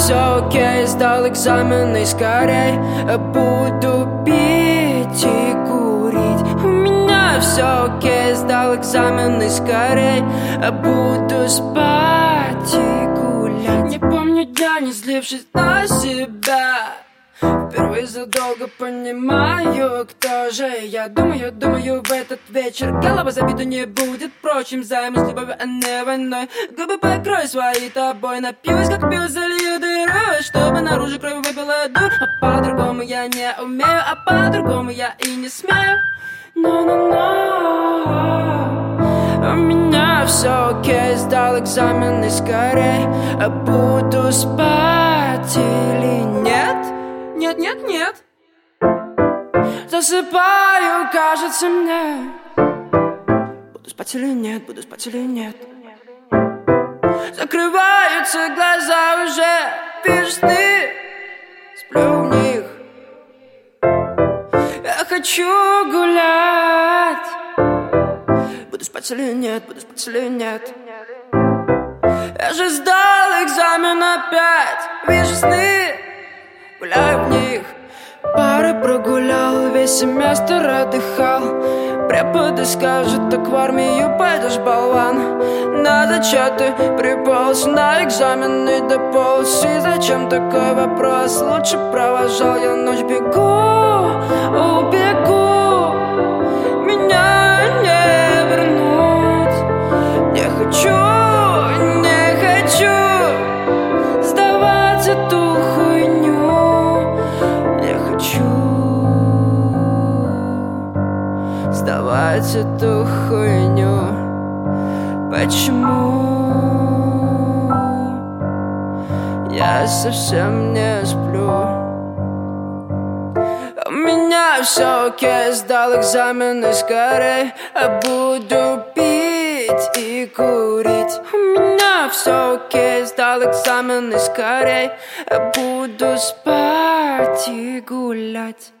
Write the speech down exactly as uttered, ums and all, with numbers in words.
все окей, сдал экзамены, скорей буду пить и курить. У меня все окей, сдал экзамены, скорей буду спать и гулять. Не помню дня, не злившись на себя. Впервые задолго понимаю, кто же я. Думаю, думаю, в этот вечер голова забита не будет. Впрочем, займусь любовью, а не войной. Губы покрой свои тобой. Напьюсь, как пью, залью дыру, чтобы наружу кровь выпила дух. А по-другому я не умею, а по-другому я и не смею. Но-но-но. У меня все окей, сдал экзамены, скорей буду спать или нет? Нет, нет, нет. Засыпаю, кажется мне. Буду спать или нет, буду спать или нет. Закрываются глаза уже, вижу сны, сплю в них. Я хочу гулять. Буду спать или нет, буду спать или нет. Я же сдал экзамен опять, вижу сны, гуляю в них. Пары прогулял, весь семестр отдыхал. Преподы скажут, так в армию пойдешь, болван. На зачеты приполз, на экзамены дополз. И зачем такой вопрос? Лучше провожал я ночь, бегу, убегу. Меня не вернуть. Не хочу, не хочу сдавать эту хуйню. Не хочу сдавать эту хуйню. Почему я совсем не сплю? У меня все окей, сдал экзамены, скорей буду пить и курить. У меня все окей, сдал экзамены, скорей буду спать и гулять.